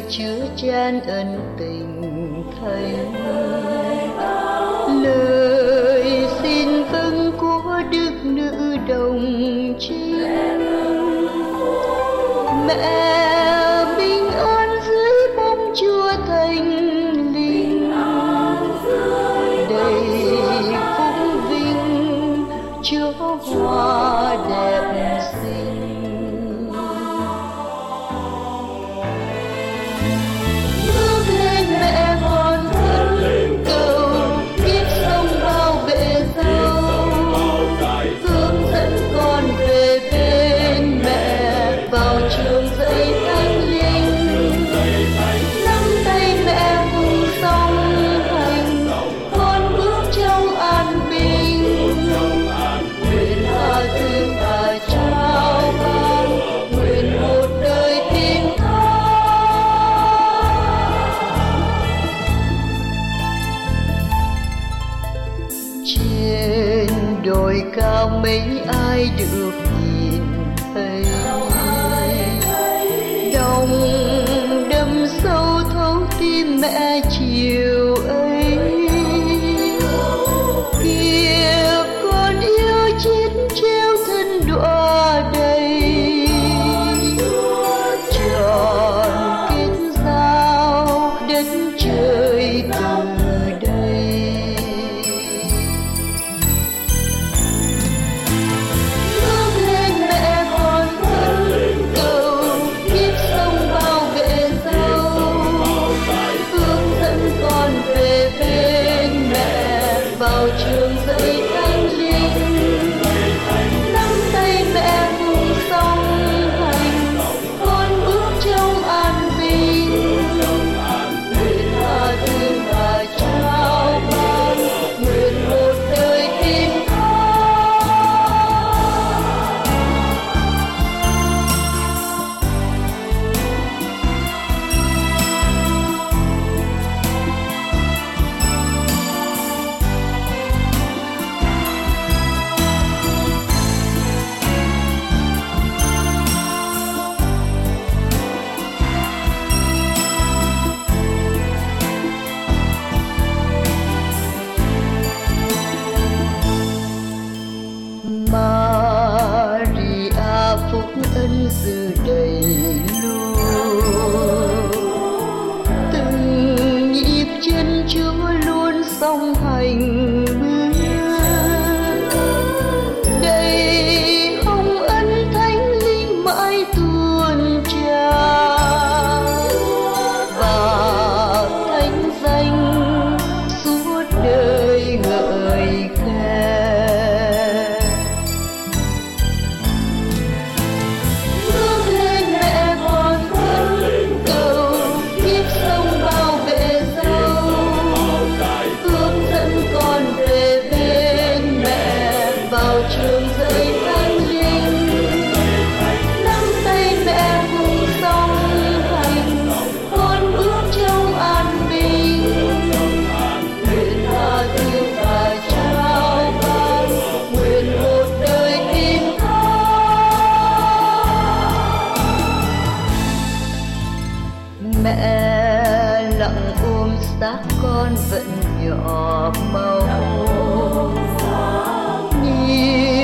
chứa chan ân tình thánh. Lời xin vâng của đức nữ đồng trinh, mẹ bình an dưới bóng chúa thánh linh, đầy phúc vinh chúa hoa đẹp xinh. Bước lên mẹ con thân cầu, kiếp sông bao bể dâu, hướng dẫn con về bên mẹ vào trường dạy thánh linh. Nắm tay mẹ cùng song hành, con bước trong an bình. Nguyện tha thứ và trao ban, nguyện một đời tin tha. Trên đồi cao mấy ai được nhìn thấy, đồng đâm sâu thấu tim mẹ chiều ấy. Kìa con yêu chết treo thân đọa đầy, tròn kết giao đất trời từ đây. Bước lên mẹ con thân cầu, kiếp sông bao bể dâu, hướng dẫn con về bên mẹ vào trường dạy thánh linh. Nắm tay mẹ cùng song hành, con bước trong an bình. Nguyện tha thứ và trao ban, nguyện một đời tin tha. Maria phúc ân dư đầy luôn, từng nhịp chân Chúa luôn song hành bước. Đầy hồng ân thánh linh mãi tuôn tràn, và thánh danh suốt đời ngợi khen. Bước lên mẹ con thân cầu, kiếp sông bao bể dâu, hướng dẫn con về bên mẹ vào trường dạy thánh linh. Nắm tay mẹ cùng song hành, con bước trong an bình. Nguyện tha thứ và trao ban, nguyện một đời tin tha. Mẹ lặng ôm xác con vẫn nhỏ mau, nhìn